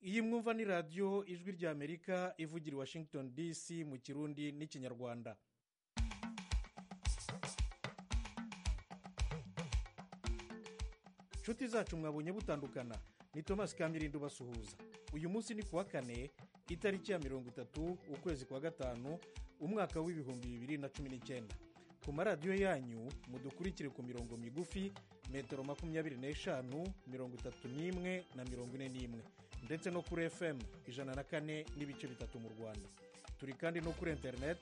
iyi mwumva ni radiyo ijwi ry'Amerika ivugira i Washington DC mu Kirundi n'Ikinyarwanda. Nshuti zacu mwabonye butandukana, ni Thomas Kamirindo basuhuza. Uyu munsi ni kuwa kane, itariki ya 30 ukwezi kwa gatanu umwaka w'ibihumbi 2019. Ku maradiyo yanyu mudukurikire ku mirongo migufi metero 25, 31 na 41, ndetse no kuri FM 104 n'ibice bitatu mu Rwanda. Turi kandi no kuri internet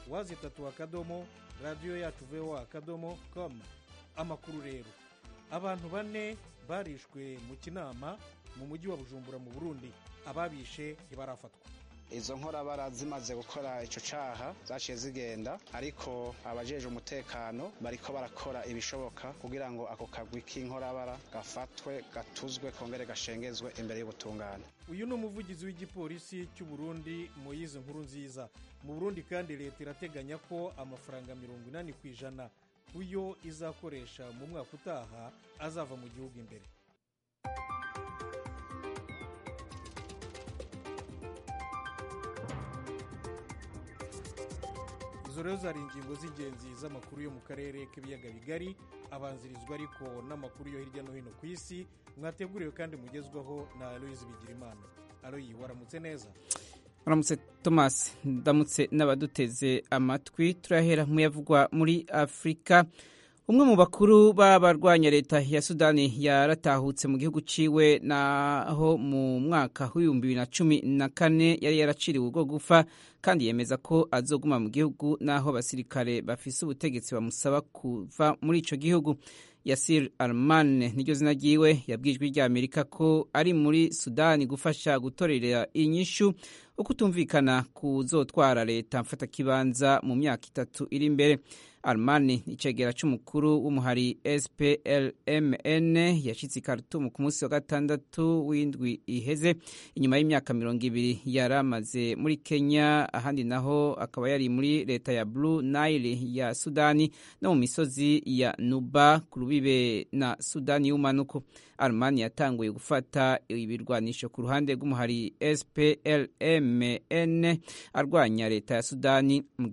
www.radioyacu.voa.com. Amakuru rero, abantu 4 barishwe mu Kinama mu mujyi wa Bujumbura mu Burundi. Ababishe ntibarafatwa. Izo nkorabara zimaze gukora ico caha zaciye zigenda, ariko abajeje umutekano bariko barakora ibishoboka kugira ngo ako kagwi k'inkorabara gafatwe, gatuzwe, kongere gashengezwe imbere y'ubutungane. Uyu ni umuvugizi w'igipolisi cy'u Burundi Moise Nkurunziza. Mu Burundi kandi leta irateganya ko amafaranga 80% uyo izakoresha mu mwaka utaha azava mu gihugu imbere. Izo rero zari ingingo z'ingenzi z'amakuru yo mu karere k'ibiyaga bigari, abanzirizwa ariko n'amakuru yo hirya no hino ku isi, mwateguriwe kandi mugezwaho na Aloyizi Bigirimana. Aloyi, waramutse neza? Waramutse Thomas, ndamutse n'abaduteze amatwi. Turahera mu yavugwa muri Afrika. Umwe mu bakuru b'abarwanya leta ya Sudani yaratahutse mu gihugu ciwe, naho mu mwaka w'2014 yari yaraciriwe ubwo gufa, kandi yemeza ko azoguma mu gihugu naho abasirikare bafise ubutegetsi bamusaba kuva muri ico gihugu. Yasir Arman niryo zina ryiwe, yabwijwe rya Amerika ko ari muri Sudani gufasha gutorera inyishu ukutumvikana kuzotwara leta mfata kibanza mu myaka 3 iri imbere. Armani icegera c'umukuru w'umuhari SPLMN yashitse Khartoum ku munsi wa gatandatu w'indwi iheze, inyuma y'imyaka 20 yaramaze muri Kenya, ahandi naho akaba yari muri leta ya Blue Nile ya Sudani no mu misozi ya Nuba ku rubibe na Sudani y'umanuko. Armani yatanguye gufata ibirwanisho ku ruhande rw'umuhari SPLMN arwanya leta ya Sudani mu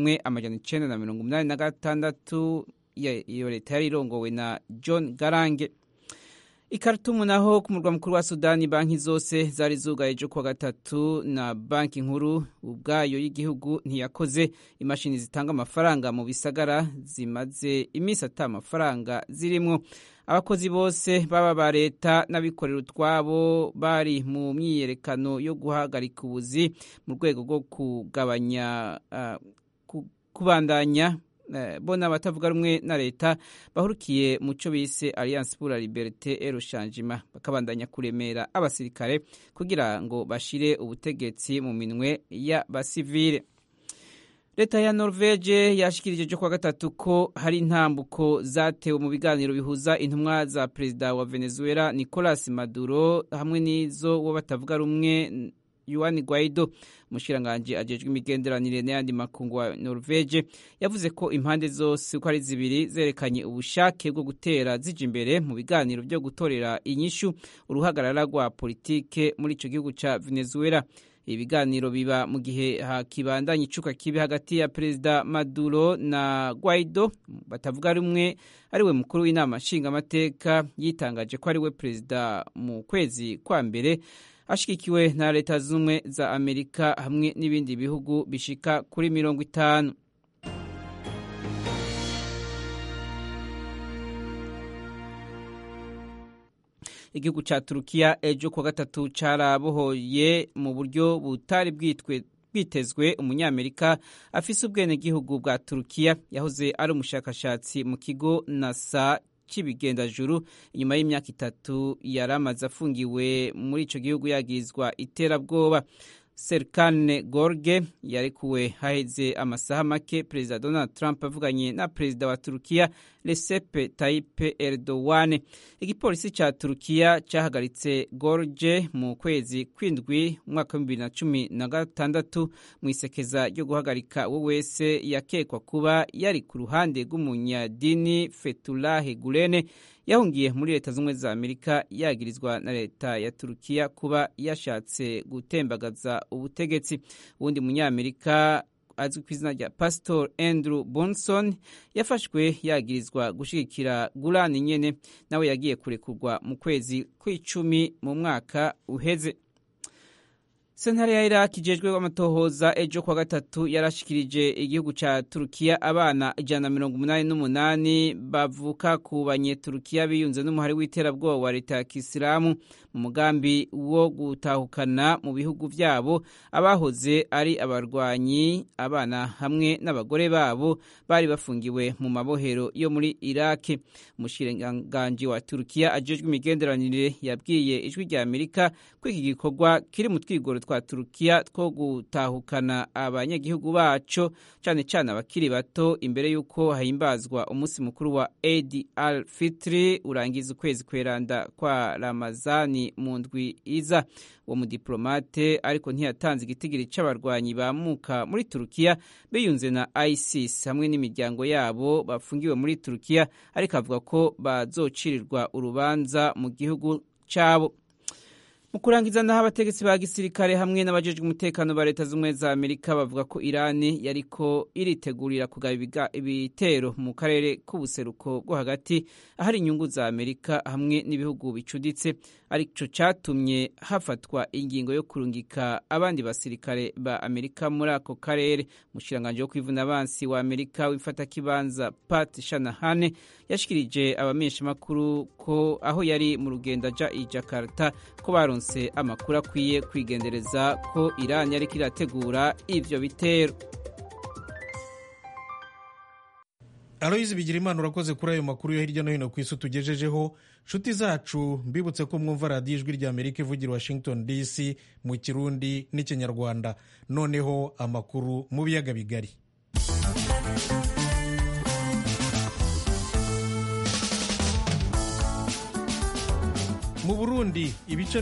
1986. Iyo leta yari irongowe na John Garange. I Khartoum naho ku murwa mukuru wa Sudani, banki zose zari zugaye ejo kuwa gatatu, na banki nkuru ubwayo y'igihugu ntiyakoze. Imashini zitanga amafaranga mu bisagara zimaze iminsi ata amafaranga zirimwo. Abakozi bose baba ba leta n'abikorera utwabo bari mu myiyerekano yo guhagarika ubuzi mu rwego rwo kugabanya kubandanya bona batavuga rumwe na leta bahurukiye mu cyo bise Alliance pour la Liberté et le Changement, bakabandanya kuremera abasirikare kugira ngo bashire ubutegetsi mu minwe y'abasivile. Leta ya Norvege yashikirije kwa gatatu ko hari intambuko zatewe mu biganiro bihuza intumwa za perezida wa Venezuela Nicolas Maduro hamwe n'izo wo batavuga rumwe Juan Guaido. Umushiranganje ajejwe imigenderanire n'ayandi makungu wa Norvege yavuze ko impande zose uko ari zibiri zerekanye ubushake bwo gutera zija imbere mu biganiro byo gutorera inyishu uruhagarara rwa politike muri ico gihugu ca Venezuela. Ibiganiro biba mu gihe hakibandanya icuka kibi hagati ya perezida Maduro na Guaido batavuga rumwe, ariwe mukuru w'inama nshingamateka yitangaje ko ariwe perezida mu kwezi kwa mbere, ashigikiwe na leta z'ubumwe za Amerika hamwe n'ibindi bihugu bishika kuri 50. Igihugu ca Turukiya ejo kwa gatatu carabohoye mu buryo butari bwitezwe umunyamerika afise ubwene gihugu bwa Turukiya yahoze ari umushakashatsi mu kigo NASA cy'ibigendajuru, inyuma y'imyaka 3 yaramaze afungiwe muri ico gihugu yagizwa iterabwoba. Serkan Gorge yarekuwe haheze amasaha make perezida Donald Trump avuganye na perezida wa Turukiya Recep Tayyip Erdogan. Igipolisi ca Turukiya cyahagaritse Gorge mu kwezi kw'indwi umwaka wa 2016 mu isekeza ryo guhagarika uwo wese yakekwa kuba yari ku ruhande rw'umunyadini Fethullah Gulen yahungiye muri leta z'ubumwe za Amerika yagirizwa na leta ya Turukiya kuba yashatse gutembagaza ubutegetsi. Uwundi munyamerika azwi ku izina rya Pastor Andrew Bonson yafashwe yagirizwa gushigikira Gulen nyene, nawe yagiye kurekurwa mu kwezi kw'icumi mu mwaka uheze. Sentare ya Iraq ijejwe amatohoza ejo kwa gatatu yarashikirije igihugu ca Turukiya abana 188 bavuka ku banyeturukiya biyunze n'umuhari w'iterabwoba wa leta ya Kisilamu mu mugambi wo gutahukana mu bihugu vyabo abahoze ari abarwanyi. Abana hamwe n'abagore babo bari bafungiwe mu mabohero yo muri Iraq. Umushikiranganji wa Turukiya ajejwe imigenderanire yabwiye ijwi rya Amerika ko iki gikorwa kiri mu twigoro twa Turukiya two gutahukana abanyagihugu baco cane cane abakiri bato imbere yuko hahimbazwa umunsi mukuru wa Eid al-Fitr urangiza ukwezi kweranda kwa Ramazani mu ndwi iza. Uwo mudiplomate ariko ntiyatanze igitigiri c'abarwanyi bamuka muri Turukiya biyunze na ISIS hamwe n'imiryango yabo bafungiwe muri Turukiya, ariko avuga ko bazocirirwa urubanza mu gihugu cabo. Mu kurangiza naho abategetsi ba gisirikare hamwe n'abajejwe umutekano ba leta z'ubumwe za Amerika bavuga ko Irani yariko iritegurira kugaba ibitero mu karere k'ubuseruko bwo hagati ahari inyungu za Amerika hamwe n'ibihugu bicuditse, arico catumye hafatwa ingingo yo kurungika abandi basirikare ba Amerika muri ako karere. Umushiranganje wo kwivuna abansi wa Amerika wifata kibanza Pat Shanahan yashikirije abamenyesha makuru ko aho yari mu rugendo aja i Jakarta ko baronse amakuru akwiye kwigendereza ko Iran yari kirategura ivyo bitero. Aloyizi Bigirimana urakoze kuri ayo makuru yo hirya no hino ku isi tugejejeho. Nshuti zacu mbibutse ko mwumva radiyo ijwi rya Amerika ivugira Washington DC mu Kirundi n'Ikinyarwanda. Noneho amakuru mu biyaga bigari. Mu Burundi ibice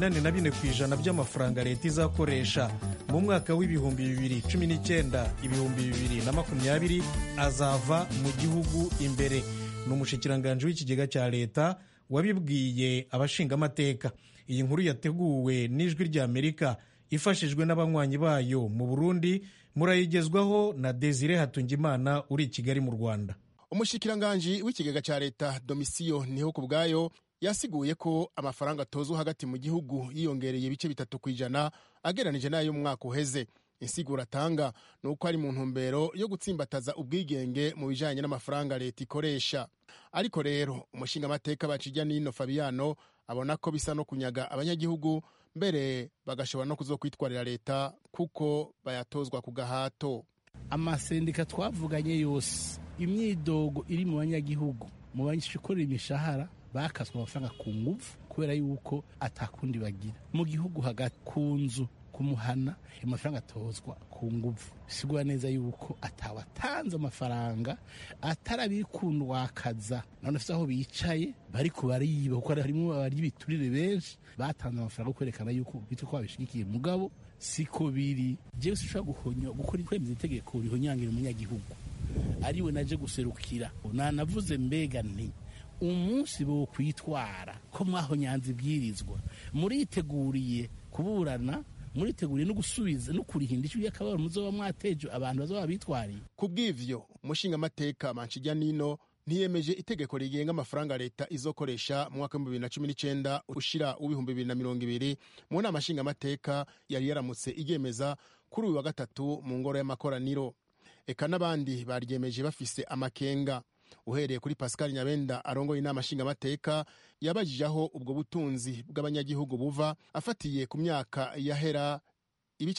84% by'amafaranga leta izakoresha mu mwaka w'ibihumbi 2019 ibihumbi 2020 azava mu gihugu imbere. N'umushikiranganje w'ikigega cya leta wabibwiye abashingamateka. Iyi nkuru yateguwe n'ijwi rya Amerika ifashijwe n'abanywanyi bayo mu Burundi, murayigezwaho na Desire Hatungimana uri i Kigali mu Rwanda. Umushikiranganje w'ikigega cya leta Domisiyo niho kubgayo yasiguye ko amafaranga atozwa hagati mu gihugu yiyongereye ibice 3% ageranije nayo mu mwaka uheze. Insiguro atanga nuko ari mu ntumbero yo gutsimbataza ubwigenge mu bijanye n'amafaranga leta ikoresha. Ariko rero umushinga amateka bacijya Nino Fabiano abona ko bisa no kunyaga abanyagihugu, mbere bagashobora no kuzokwitwarira leta kuko bayatozwa ku gahato. Amasendika twavuganye yose imyidogo iri mu banyagihugu mu banyikorera imishahara bakaswa amafaranga ku nguvu kubera yuko atakundi bagira mu gihugu hagati ku nzu kumuhana amafaranga atozwa ku nguvu. Sigura neza yuko atawatanze amafaranga atarabikundwakaza none se aho bicaye bari kubariba kuko harimo abari biturire benshi batanze amafaranga kwerekana yuko bitwa ko babishigikiye mugabo siko biri. Jewe sishobora guhonyo gukora kwemeza itegeko rihonyangira umunyagihugu ariwe naje guserukira. Navuze mbega nti umunsi bo kwitwara ko mwahonyanze ibwirizwa muriteguriye kuburana, muriteguriye no gusubiza no kurihinda icyo yakabara muzoba mwateje abantu bazoba bitwariye. Kubw'ivyo umushinga amateka Manchijya Nino ntiyemeje itegeko rigenga amafaranga leta izokoresha mu mwaka wa 2019 ushira ubihumbi 2020 mu nama nshinga amateka yari yaramutse igemeza kuri uyu wa gatatu mu ngoro y'amakoraniro. Eka n'abandi baryemeje bafise amakenga. Uhereye kuri Pascal Nyabenda arongoye inama nshinga amateka yabajijaho ubwo butunzi bw'abanyagihugu buva afatiye ku myaka yahera ibice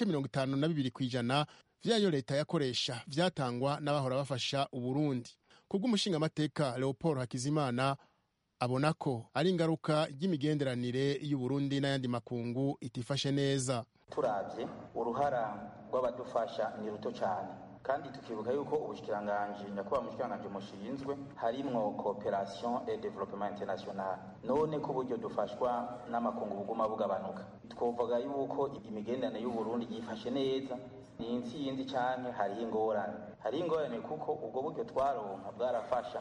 52% vyayo leta yakoresha vyatangwa n'abahora bafasha Uburundi. Kubw'umushinga amateka Leopold Hakizimana abona ko ari ingaruka y'imigenderanire y'u Burundi n'ayandi makungu itifashe neza. Turavye uruhara rw'abadufasha ni ruto cyane, kandi tukibuka yuko ubushikiranganje nyakubahwa mushikiranganje mushinzwe harimwo cooperation et développement international. None ko buryo dufashwa n'amakungu buguma bugabanuka, twovuga yuko imigenderanire y'u Burundi yifashe neza ni intsinzi cyane. Hari ingorane kuko ubwo buryo twaronka bwarafasha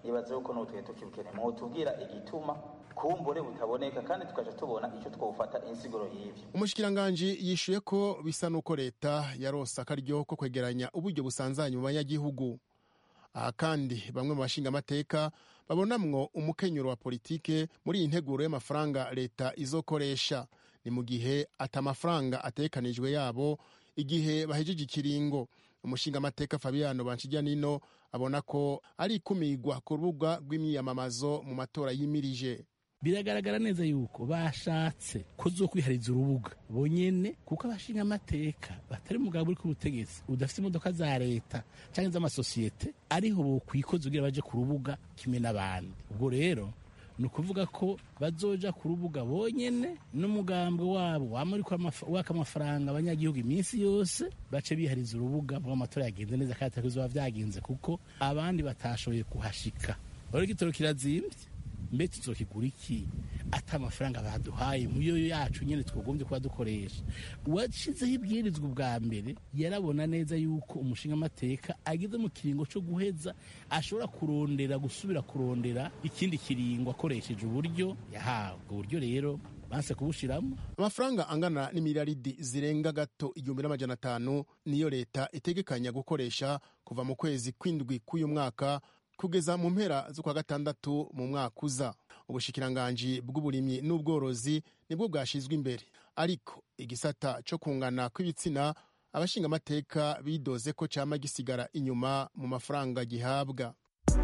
nibaza yuko n'utwe tukibukeneye mu tubwira igituma kumbure butaboneka kandi tukaja tubona icyo twofata insiguro y'ivyo. Umushikiranganji yishuye ko bisa nuko leta yaronse akaryo ko kwegeranya uburyo busanzanye mu banyagihugu. Aha kandi bamwe mu bashinga amateka babonamwo umukenyuro wa politike muri iyi nteguro y'amafaranga leta izokoresha. Ni mu gihe atamafaranga atekanijwe yabo igihe bahejeje ikiringo. Umushinga amateka Fabiano Banshijyanino abona ko ari ikumigwa ku rubuga rw'imyiyamamazo mu matora yimirije. Biragaragara neza yuko bashatse kuzokwihariza urubuga bonyene kuko abashinga amateka batari mugabo uri ku butegetsi udafite imodoka za leta cyangwa z'amasosiyete ariho bokwikoza kugira baje ku rubuga kimwe n'abandi. Ubwo rero ni ukuvuga ko bazoja ku rubuga bonyene n'umugambwe wabo wamuri waka amafaranga abanyagihugu iminsi yose bace bihariza urubuga mu amatora yagenze neza kandi atakizoba vyagenze kuko abandi batashoboye kuhashika. Bari gitoro kirazimvye mbe tuzokigura iki ata amafaranga baduhaye muyo yacu nyene twogombye kuba dukoresha. Uwashizeho ibwirizwa bwa mbere yarabona neza yuko umushinga amateka agize mu kiringo cyo guheza ashobora kurondera gusubira kurondera ikindi kiringo akoresheje uburyo yahawe. Ubwo buryo rero banse kubushiramo amafaranga angana n'imiliyaridi zirenga gato 1,500 niyo leta itegekanya gukoresha kuva mu kwezi kw'indwi k'uyu mwaka kugeza mu mpera z'ukwa gatandatu mu mwaka uza. Ubushikiranganji bw'uburimyi n'ubworozi nibwo bwashizwe imbere, ariko igisata cyo kungana kw'ibitsina abashinga amateka bidoze ko cama gisigara inyuma mu mafaranga gihabwa.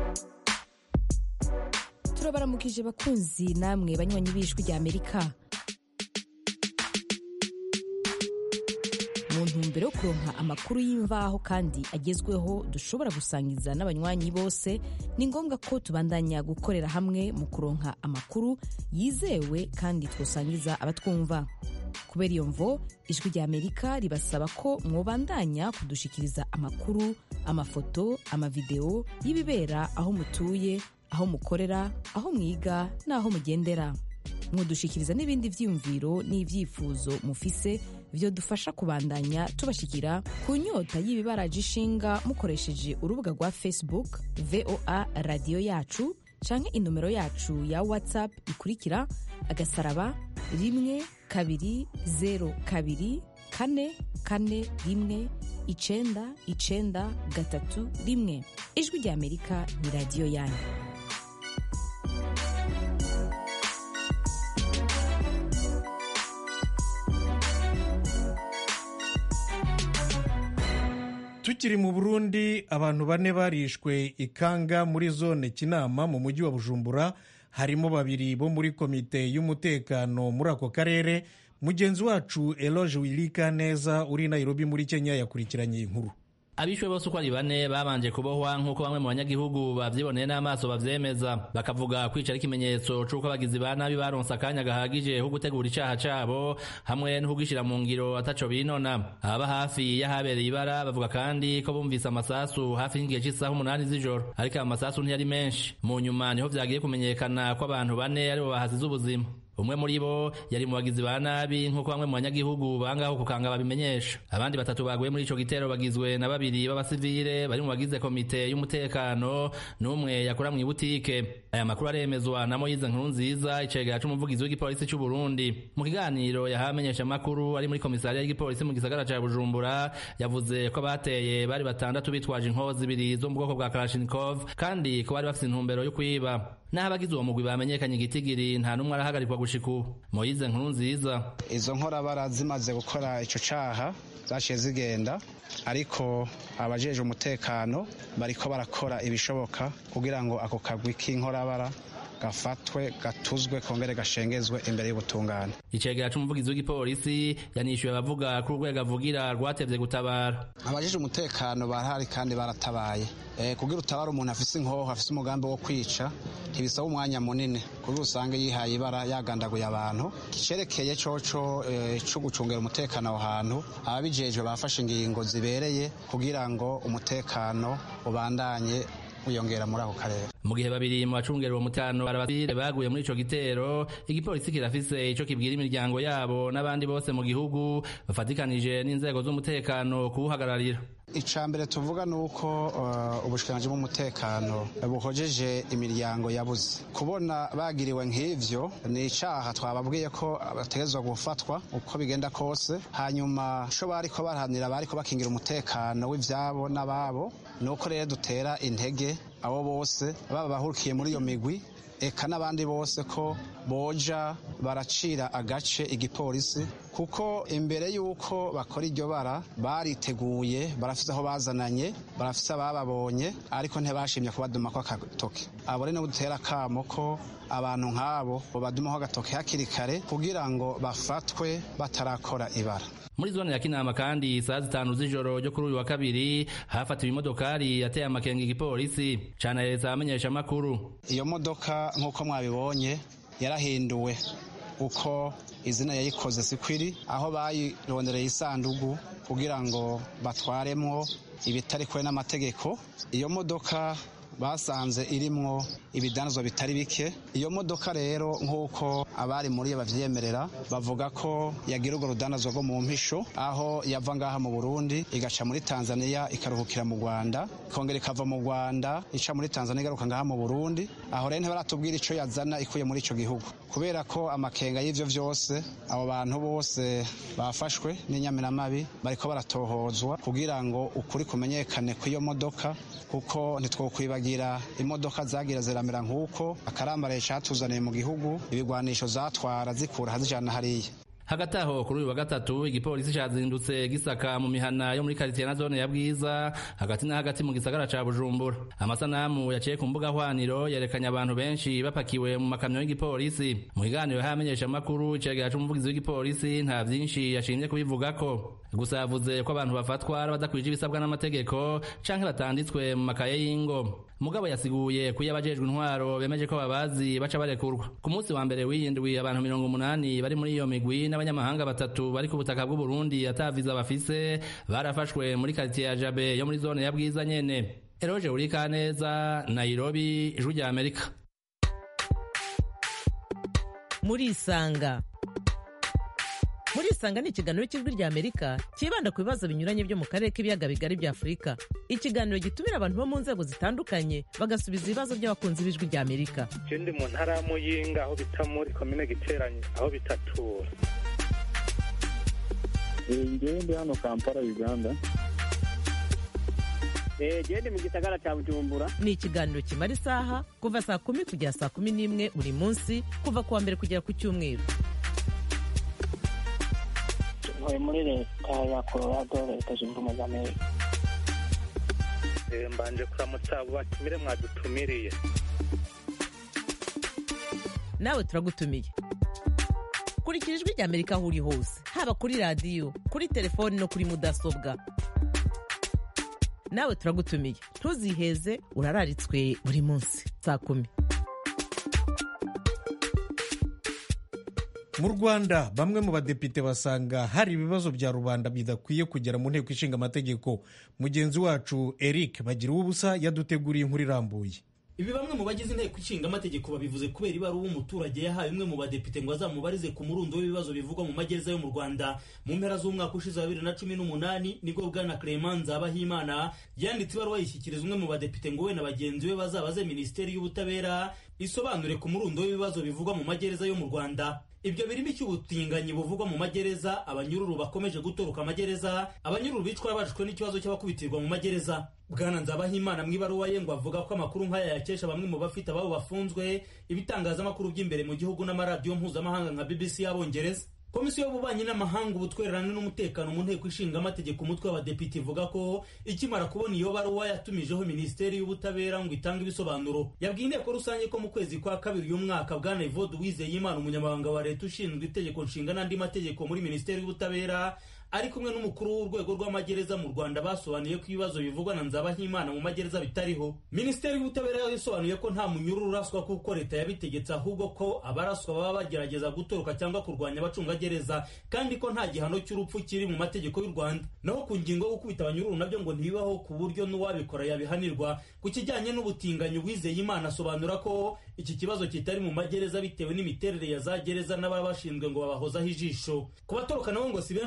Turabaramukije bakunzi namwe banywanyi b'Ijwi rya Amerika. Mu ntumbero yo kuronka amakuru y'imvaho kandi agezweho dushobora gusangiza n'abanywanyi bose, ni ngombwa ko tubandanya gukorera hamwe mu kuronka amakuru yizewe kandi twosangiza abatwumva. Kubera iyo mvo, Ijwi rya Amerika ribasaba ko mwobandanya kudushikiriza amakuru, amafoto, amavideo y'ibibera aho mutuye, aho mukorera, aho mwiga n'aho mugendera. Mwodushikiriza n'ibindi vyiyumviro n'ivyifuzo mufise vyo dufasha kubandanya tubashikira ku nyota y'ibibaraje ishinga mukoresheje urubuga rwa Facebook VOA Radio Yacu canke inomero yacu ya WhatsApp ikurikira *12042419931. Ijwi rya Amerika ni radio yanyu. Tukiri mu Burundi, abantu 4 barishwe Ikanga muri zone Kinama mu mujyi wa Bujumbura, harimo 2 bo muri komite y'umutekano muri ako karere. Mugenzi wacu Eloge Wilika neza uri Nairobi muri Kenya yakurikiranye inkuru. Abishwe bose uko ari 4 babanje kubohwa nk'uko bamwe mu banyagihugu bavyiboneye n'amaso bavyemeza, bakavuga kwicara ikimenyetso c'uko abagizi ba nabi baronse akanya gahagije ho gutegura icaha cabo hamwe no kugishira mu ngiro ataco binona. Aba hafi yahabereye ibara bavuga kandi ko bumvise amasasu hafi y'ingihe c'isaha 8 z'ijoro, ariko amasasu ntiyari menshi. Mu nyuma niho vyagiye kumenyekana ko abantu 4 aribo bahasize ubuzima. Umwe muri bo yari mu bagizi ba nabi nk'uko bamwe mu banyagihugu bangaho kukanga babimenyesha. Abandi 3 baguye muri ico gitero bagizwe na 2 b'abasivile bari mu bagize komite y'umutekano n'umwe yakora mu ibutike. Aya makuru aremezwa na Moise Nkurunziza, icegera c'umuvugizi w'igipolisi c'u Burundi. Mu kiganiro yahamenyesha makuru ari muri komisariya y'igipolisi mu gisagara ca Bujumbura, yavuze ko bateye bari 6 bitwaje inkozi 2 zo mu bwoko bwa Kalashnikov kandi ko bari bafite intumbero yo kwiba. N'abagize uwo mugwi bamenyekanye igitigiri nta numwe arahagarikwa gushiku. Moise Nkurunziza: izo nkorabara zimaze gukora ico caha zaciye zigenda, ariko abajeje umutekano bariko barakora ibishoboka kugira ngo ako kagwi k'inkorabara gafatwe, gatuzwe, kongere gashengezwe imbere y'ubutungane. Icegera c'umuvugizi w'igipolisi yanishuye abavuga ko urwego avugira rwatevye gutabara. Abajeje umutekano barahari kandi baratabaye. Kugira utabara umuntu afise inkoho, afise umugambi wo kwica, ntibisaba umwanya munini kugira usange yihaye ibara yagandaguye abantu. Kicerekeye coco co gucungera umutekano aho hantu, ababijejwe bafashe ingingo zibereye kugira ngo umutekano ubandanye uyongera muri ako karere. Mu gihe 2 mu bacungera uwo mutano barabasire baguye muri ico gitero, igipolisi kirafise ico kibwira imiryango yabo n'abandi bose mu gihugu bafatikanije n'inzego z'umutekano kuwuhagararira. icambere tuvuga nuko ubushikiranganji bw'umutekano buhojeje imiryango yabuze kubona bagiriwe nk'ivyo ni icaha twababwiye ko bategezwa gufatwa uko bigenda kose hanyuma sho bariko barahanira bariko bakingira umutekano w'ivyabo n'ababo nuko rero dutera intege abo bose baba bahurukiye muri iyo migwi eka n'abandi bose ko boja baracira agace igipolisi kuko imbere y'uko bakora iryo bara bariteguye barafise aho bazananye barafise abababonye ariko ntibashimye kubadumako agatoke abo rero dutera akamo ko abantu nk'abo badumaho agatoke hakiri kare kugira ngo bafatwe batarakora ibara. Muri zone ya Kinama kandi saa 5 z'ijoro ryo kuri uyu wa kabiri hafatiwe imodokari yateye amakenga igipolisi cana leta amenyesha makuru. Iyo modoka nk'uko mwabibonye yarahinduwe uko izina yayikoze sikwiri aho bayirondereye isandugu kugira ngo batwaremwo ibitari kwe n'amategeko. Iyo modoka basanze irimwo ibidanzwa bitari bike. Iyo modoka rero nk'uko abari muri bavyemerera bavuga ko yagira urwo rudanazwa rwo mu mpisho aho yava ngaha mu Burundi igaca muri Tanzania ikaruhukira mu Rwanda ikongera ikava mu Rwanda ica muri Tanzania igaruka ngaha mu Burundi. Aho rero ntibaratubwira ico yazana ikuye muri ico gihugu kubera ko amakenga y'ivyo vyose abo bantu bose bafashwe n'inyamiramabi bariko baratohozwa kugira ngo ukuri kumenyekane kw'iyo modoka kuko ntitwokwibagira imodoka zagira ziramera nk'uko akarambaraye catuzaniye mu gihugu ibigwanisho zatwara zikura hazijana hariya. Hagati aho kuri uyu wa gatatu igipolisi cazindutse gisaka mu mihana yo muri quartier na zone ya Bwiza hagati na hagati mu gisagara ca Bujumbura. Amasanamu yaciye ku mbuga hwaniro yerekanye abantu benshi bapakiwe mu makamyo y'igipolisi. Mu kiganiro hamenyesha amakuru icegera c'umuvugizi w'igipolisi nta vyinshi yashimye kubivugako. Gusa yavuze ko abantu bafatwa badakwije ibisabwa n'amategeko canke batanditswe mu makaye y'ingo. Mugabo yasiguye ko yabajejwe intwaro bemeje ko babazi baca barekurwa. Ku munsi wa mbere w'iyindwi abantu 80 bari muri iyo migwi n'abanyamahanga 3 bari ku butaka bw'u Burundi ataviza bafise barafashwe muri quartier ya Jabe yo muri zone ya Bwiza nyene. Eroje Urikaneza, Nairobi, Ijwi rya Amerika. Muri Isanga ni ikiganiro cy'Ijwi rya Amerika kibanda ku bibazo binyuranye byo mu karere k'ibiyaga bigari bya Afurika. Ikiganiro gitumira abantu bo mu nzego zitandukanye bagasubiza ibibazo by'abakunzi b'Ijwi rya Amerika. Ndi mu ntara ya Muyinga aho bita muri komine Giteranyi aho bitatura. Ndi hano Kampala Uganda. Ndi mu gisagara cya Bujumbura. Ni ikiganiro kimara isaha kuva saa 10 kugera saa 11 buri munsi kuva kuwa mbere kugera ku cyumweru. Muri leta ya Colorado leta zunze ubumwe za Amerika. Mbanje kuramutsa abo batumire mwadutumiriye. Nawe turagutumiye. Kurikira Ijwi rya Amerika aho uri hose haba kuri radio kuri telefoni no kuri mudasobwa. Nawe turagutumiye ntuziheze urararitswe buri munsi saa 10. Mu Rwanda bamwe mu badepite basanga hari ibibazo bya rubanda bidakwiye kugera mu nteko ishinga amategeko. Mugenzi wacu Eric Bagiruwubusa yaduteguriye inkuru irambuye. Ibi bamwe mu bagize inteko ishinga amategeko babivuze kubera ibaruwa umuturage yahaye umwe mu badepite ngo azamubarize ku murundo w'ibibazo bivugwa mu magereza yo mu Rwanda. Mu mpera z'umwaka ushize wa 2018 nibwo bwana Clement Nzabahimana yanditse ibaruwa yishyikiriza umwe mu badepite ngo we na bagenzi be bazabaze Minisiteri y'Ubutabera isobanure ku murundo w'ibibazo bivugwa mu magereza yo mu Rwanda. Ibyo birimo icy'ubutinganyi buvugwa mu magereza, abanyururu bakomeje gutoroka amagereza, abanyururu bicwa bajwe n'ikibazo cy'abakubitirwa mu magereza. Bwana Nzabahimana mu ibaruwa ye ngo avuga ko amakuru nk'aya yakesha bamwe mu bafite ababo bafunzwe, ibitangazamakuru by'imbere mu gihugu n'amaradiyo mpuzamahanga nka BBC y'Abongereza. Komisiyo y'ububanyi n'amahanga, ubutwererane n'umutekano mu nteko ishinga amategeko umutwe w'abadepite ivuga ko ikimara kubona iyo baruwa yatumijeho Minisiteri y'Ubutabera ngo itange ibisobanuro. Yabwiye inteko rusange ko mu kwezi kwa kabiri uyu mwaka bwana Evode Uwizeyimana umunyamabanga wa leta ushinzwe itegeko nshinga n'andi mategeko muri Minisiteri y'Ubutabera ari kumwe n'umukuru w'urwego rw'amagereza mu Rwanda basobanuye ko ibibazo bivugwa na Nzabahimana mu magereza bitariho. Minisiteri y'Ubutabera yasobanuye ko nta munyururu uraswa kuko leta yabitegetse, ahubwo ko abaraswa baba bagerageza gutoroka cyangwa kurwanya abacungagereza, kandi ko nta gihano cy'urupfu kiri mu mategeko y'u Rwanda. Naho ku ngingo yo gukubita abanyururu nabyo ngo ntibibaho ku buryo n'uwabikora yabihanirwa. Ku kijyanye n'ubutinganyi Uwizeyimana asobanura ko iki kibazo kitari mu magereza bitewe n'imiterere ya za gereza n'ababashinzwe ngo babahozaho ijisho. Ku batoroka nabo ngo si benshi ukurikije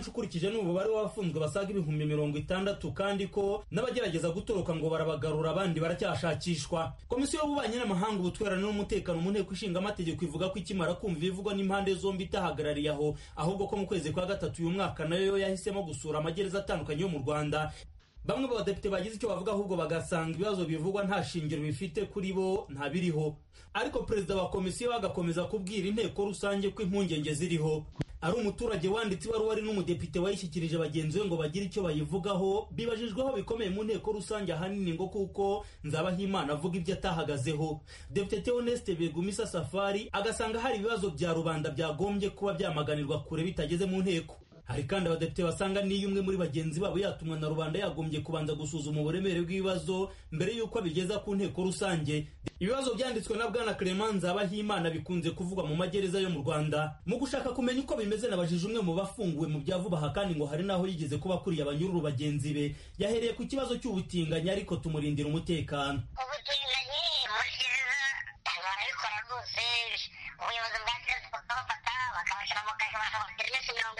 n'umubare w'abafunzwe basaga 60,000 kandi ko n'abagerageza gutoroka ngo barabagarura abandi baracyashakishwa. Komisiyo y'ububanyi n'amahanga, ubutwererane n'umutekano mu nteko ishinga amategeko ivuga ko ikimara kumva ibivugwa n'impande zombi itahagarariye aho, ahubwo ko mu kwezi kwa gatatu uyu mwaka nayo yahisemo gusura amagereza atandukanye yo mu Rwanda. Bamwe mu badepite bagize icyo bavuga ahubwo bagasanga ibibazo bivugwa nta shingiro bifite kuri bo nta biriho, ariko perezida wa komisiyo agakomeza kubwira inteko rusange ko impungenge ziriho. Ari umuturage wanditse ibaruwa ari n'umudepite wayishyikirije bagenzi be ngo bagire icyo bayivugaho, bibajijweho bikomeye mu nteko rusange ahanini ngo kuko Nzabahimana avuga ibyo atahagazeho. Depite Theoneste Begumisa Safari agasanga hari ibibazo bya rubanda byagombye kuba byamaganirwa kure bitageze mu nteko. Hari kandi abadepite basanga niyo umwe muri bagenzi babo yatumwa na rubanda yagombye kubanza gusuzuma uburemere bw'ibibazo mbere y'uko abigeza ku nteko rusange. Ibibazo byanditswe na Bwana Clement Nzabahimana bikunze kuvugwa mu magereza yo mu Rwanda. Mu gushaka kumenya uko bimeze nabajije umwe mu bafunguwe mu bya vuba aha kandi ngo hari naho yigeze kuba kuriye abanyururu bagenzi be. Yahereye ku kibazo cy'ubutinganyi ariko tumurindira umutekano. Ubutinganyi muri gereza barabikora rwose, ubuyobozi bwa gereza bakabafata bakabashyira mu kazi bakabafata iminsi 30,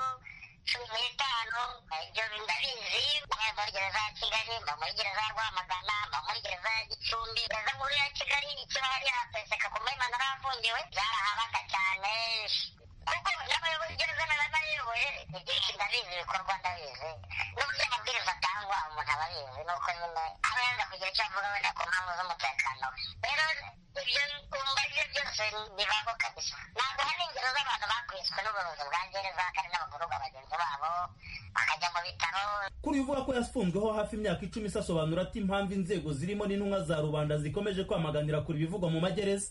15. Ibyo ndabizi, muri gereza ya Kigali, muri gereza ya Rwamagana, muri gereza ya Gicumbi. Gereza nkuru ya Kigali ikiba hari hapeseka ku Mayimana arahafungiwe byarahabaga cyane, kuko n'abayobozi gereza n'abayoboye ibyinshi ndabizi, ibikorwa ndabizi, n'uburyo amabwiriza atangwa umuntu aba abizi, nuko nyine aba yanza kugira icyo avuga wenda ku mpamvu z'umutekano we. Rero ibyo umbaje byose bibaho kabisa. Ntabwo hari ingero z'abantu bakwiswe n'ubuyobozi bwa gereza kandi n'abagororwa bagenzi babo bakajya mu bitaro. Kuri uvuga ko yafunzweho hafi imyaka 10 asobanura ati impamvu inzego zirimo n'intumwa za rubanda zikomeje kwamaganira kuri bivugwa mu magereza.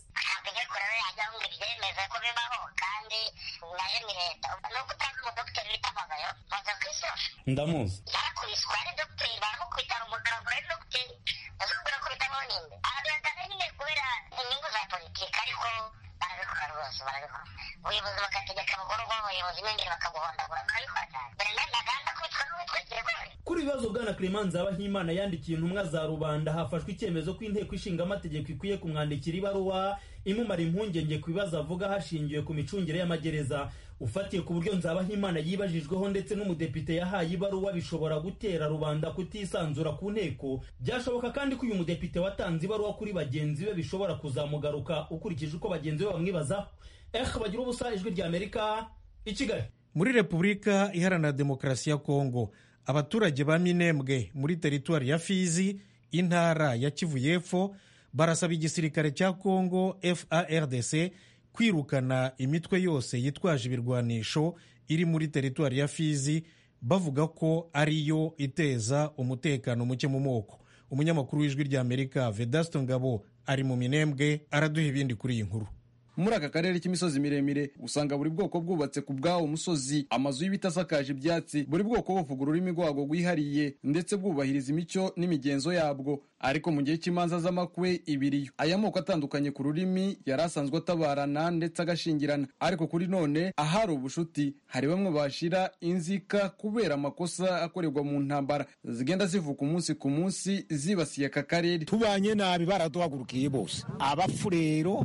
Ndamuzi. Yakubiswe ari dogiteri, baramukubita umugaragaro ari dogiteri, azakubwira ko bitaboninde. Arabihakana nyine kubera inyungu za politiki, ariko barabikora rwose, barabikora. Ubuyobozi bagategeka abagororwa, abayobozi b'ingeri bakaguhondagura, bakabikora cyane. Mbere ntaganda kwitwa n'uwitwegere gore. Kuri ibibazo Bwana Clement Nzabahimana yandikiye intumwa za rubanda, hafashwe icyemezo ko inteko ishinga amategeko ikwiye kumwandikira ibaruwa imumara impungenge ku bibazo avuga hashingiwe ku micungire y'amagereza. Ufatiye ku buryo Nzabahimana yibajijweho ndetse n'umudepite yahaye ibaruwa bishobora gutera rubanda kutisanzura ku nteko. Byashoboka kandi ko uyu mudepite watanze ibaruwa kuri bagenzi be bishobora kuzamugaruka ukurikije uko bagenzi be bamwibazaho. Bagira ubusa, Ijwi ry'Amerika, i Kigali. Muri Repubulika Iharanira Demokarasi ya Kongo, abaturage ba Minembwe muri teritwari ya Fizi, intara ya Kivu y'Epfo, barasaba igisirikare cya Kongo FARDC kwirukana imitwe yose yitwaje ibirwanisho iri muri teritwari ya Fizi, bavuga ko ariyo iteza umutekano muke mu moko. Umunyamakuru w'Ijwi ry'Amerika Vedasto Ngabo ari mu Minembwe araduha ibindi kuri iyi nkuru. Muri aka karere k'imisozi miremire usanga buri bwoko bwubatse ku bwawo musozi, amazu y'ibiti asakaje ibyatsi, buri bwoko buvuga ururimi rwabwo rwihariye ndetse bwubahiriza imico n'imigenzo yabwo. Ariko mu gihe cy'imanza z'amakwe ibiriyo, aya moko atandukanye ku rurimi yari asanzwe atabarana ndetse agashingirana, ariko kuri none ahari ubushuti hari bamwe bashira inzika kubera amakosa akorerwa mu ntambara zigenda zivuka umunsi ku munsi zibasiye aka karere. Tubanye nabi baraduhagurukiye bose, abafurero,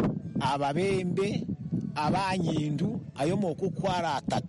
ababembe, abanyindu, ayo moko uko ari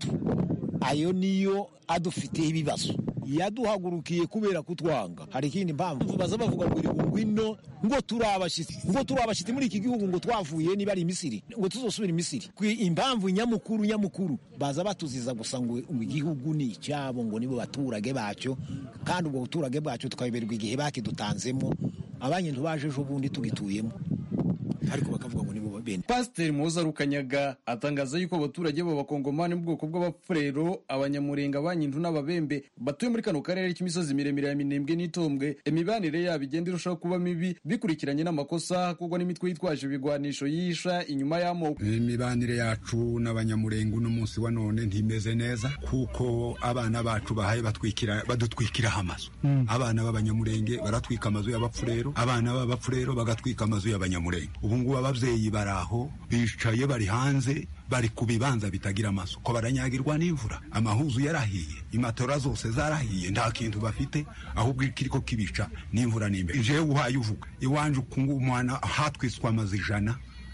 3, ayo niyo adufitiye ibibazo. Yaduhagurukiye kubera kutwanga. Hari ikindi mpamvu baza bavuga ngo ino ngo turabashitsi muri iki gihugu ngo twavuye niba ari Misiri ngo tuzosubira Misiri. Impamvu nyamukuru baza batuziza gusa ngo igihugu ni icyabo, ngo nibo baturage bacyo, kandi ubwo buturage bwacyo tukabiberwa igihe bakidutanzemo, abanyindu baje ejo bundi tugituyemo, ariko bakavuga ngo nibo babene. Pasiteri Muhoza Rukanyaga atangaza yuko abaturage b'abakongomani mu bwoko bw'abafurero, abanyamurenga, abanyindu n'ababembe batuye muri kano karere k'imisozi miremire ya Minembwe n'Itombwe, imibanire yabo igenda irushaho kuba mibi bikurikiranye n'amakosa kugwa n'imitwe yitwaje ibigwanisho yisha inyuma y'amoko. Imibanire yacu n'abanyamurenga uno munsi wa none ntimeze neza, kuko abana bacu bahaye badutwikira amazu. Abana b'abanyamurenge baratwika amazu y'abafurero, abana b'abafurero bagatwika amazu y'abanyamurenge. Ubu ngubu ababyeyi baraho bicaye bari hanze, bari ku bibanza bitagira amazu, ko baranyagirwa n'imvura, amahuzu yarahiye, imatora zose zarahiye, nta kintu bafite, ahubwo kiriko kibica n'imvura n'imbere. Jewe uhaye uvuga iwanje ukungu umwana hatwiswa amazu 100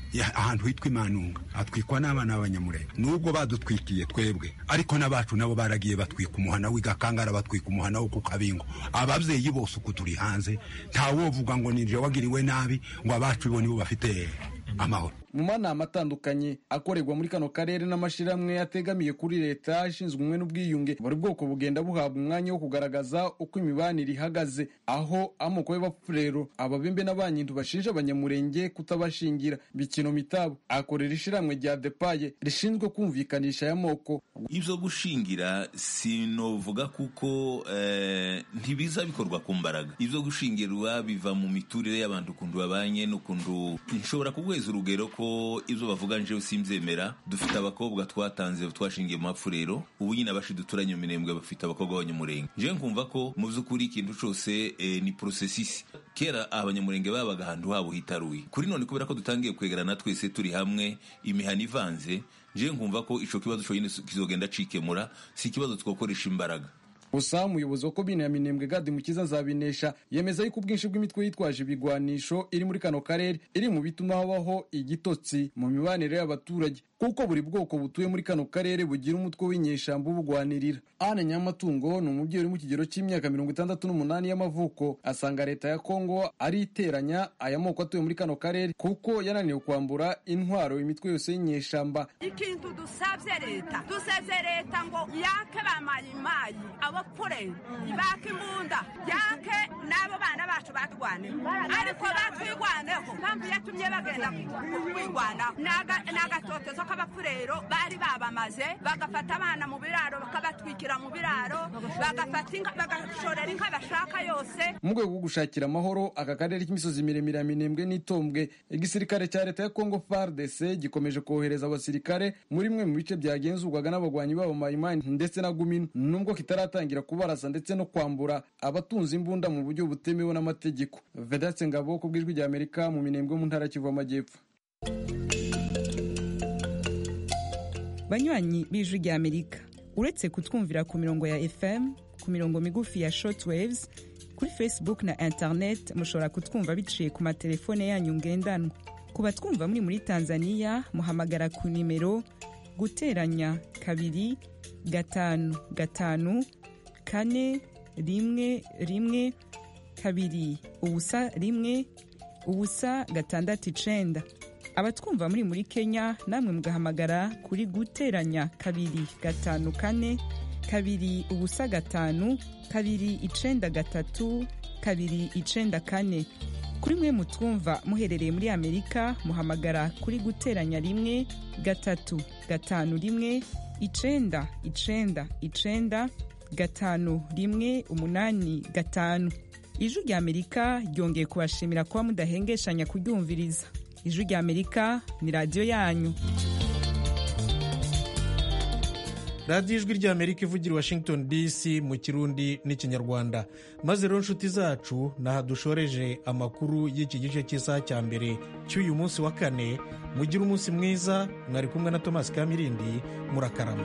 ahantu hitwa Imanunga atwikwa n'abana b'abanyamurenge nubwo badutwikiye twebwe ariko n'abacu nabo baragiye batwika umuhana w'Igakangara batwika umuhana wo ku Kabingo abavyeyi bose uko turi hanze ntawovuga ngo nije wagiriwe nabi ngo abacu bo nibo bafite amahoro. Mu manama atandukanye akorerwa muri kano karere n'amashiramwe ategamiye kuri leta ashinzwe ubumwe n'ubwiyunge buri bwoko bugenda buhabwa umwanya wo kugaragaza uko imibanire ihagaze, aho amoko y'abapfurero ababembe n'abanyintu bashinja abanyamurenge kutabashingira. Bikino Mitabo akorera ishiramwe rya Depaye rishinzwe kumvikanisha aya moko. Ivyo gushingira sinovuga kuko ntibiza bikorwa ku mbaraga. Ivyo gushingirwa biva mu miturire y'abantu kundu babanye n'ukundu nshobora kugweza urugero ko ivyo bavuga nje usimvyemera. Dufite abakobwa twatanze twashingiye mu mapfurero ubu nyine abashiduturanye mu minembwe bafite abakobwa b'abanyamurenge. Nje nkumva ko mu vy'ukuri ikintu cose ni processus. Kera abanyamurenge babaga ahantu habo hitaruye. Kuri none kubera ko dutangiye kwegerana twese turi hamwe imihana ivanze, nje nkumva ko ico kibazo cyo nyine kizogenda cikemura, si kibazo twokoresha imbaraga. Gusa umuyobozi wa komine ya Minembwe Gadi Mukiza Zabinesha yemeza yuko ubwinshi bw'imitwe yitwaje ibigwanisho iri muri kano karere iri mu bituma habaho igitotsi mu mibanire y'abaturage, kuko buri bwoko butuye muri kano karere bugira umutwe w'inyeshambu bugwanirira. Ane Nyamatungo ni umubyeyi uri mu kigero cy'imyaka 68 y'amavuko, asanga leta ya Kongo ari iteranya aya moko atuye muri kano karere kuko yananiwe kwambura intwaro imitwe yose y'inyeshamba. Ikintu dusavye leta ngo yake bamayimayi abapfure ibake imbunda yake nabo bana bacu batwane ariko batwigwaneho mpamvu yatumye bagenda kwigwana n'agatotezo k'abapfurero bari babamaze bagafata abana mu biraro bakabatwikira mu biraro bagafata inka bagashorera inka bashaka yose. Mu rwego rwo gushakira amahoro aka karere k'imisozi miremire ya Minembwe n'Itombwe, igisirikare cya leta ya Congo FARDC gikomeje kohereza abasirikare muri mwe mu bice byagenzurwaga n'abagwanyi babo Maimai ndetse na Gumino, nubwo kitaratangira kubarasa ndetse no kwambura abatunze imbunda mu buryo butemewe n'amategeko. Vedatse Ngabo ku bw'ijwi rya Amerika mu Minembwe mu ntara Kivu Amajyepfo. Banywanyi b'ijwi rya Amerika, uretse kutwumvira ku mirongo ya FM, ku mirongo migufi ya shortwaves, kuri Facebook na internet mushobora kutwumva biciye ku matelefone yanyu ngendanwa. Ku batwumva muri Tanzania muhamagara ku nimero guteranya 255 4 1 2 ubusa 1 ubusa 6. Abatwumva muri Kenya namwe mugahamagara kuri guteranya 254 2 ubusa 5 2 93 2 94. Kuri mwe mutwumva muherereye muri Amerika muhamagara kuri guteranya 1 3 5 1 9 9 5 1 8 5. Ijwi rya Amerika ryongeye kubashimira kuba mudahengeshanya kuryumviriza. Ijwi rya Amerika ni radio yanyu. radiyo ijwi rya Amerika ivugira Washington DC mu Kirundi n'Ikinyarwanda. Maze rero nshuti zacu naha dushoreje amakuru y'iki gice cy'isaha cya mbere cy'uyu munsi wa kane. Mugire umunsi mwiza, mwari kumwe na Thomas Kamirindi, murakarama.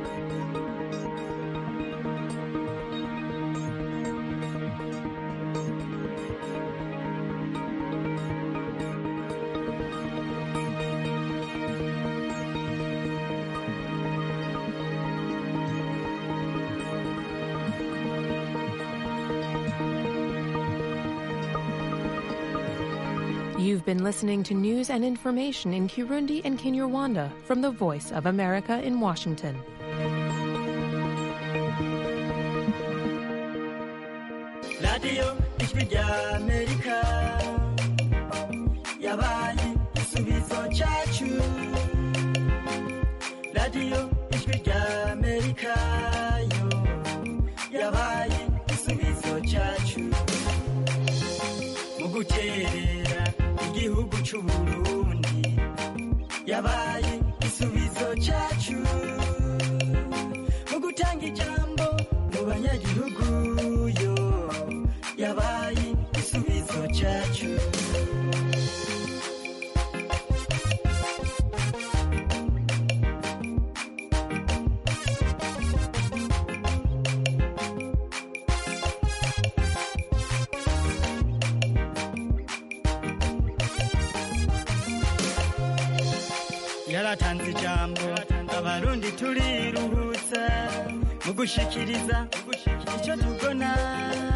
You've been listening to news and information in Kirundi and Kinyarwanda from the Voice of America in Washington. Radio Ijwi rya Amerika yabaye igisubizo cyacu. Radio Ijwi rya Amerika yo yabaye igisubizo cyacu. Mu guterera igihugu cy'u Burundi yabaye igisubizo cyacu. Mu gutanga ijambo mu banyagihugu yo yabaye igisubizo cyacu. yaratanze ijambo abarundi turiruhutsa mu gushikiriza icyo tubona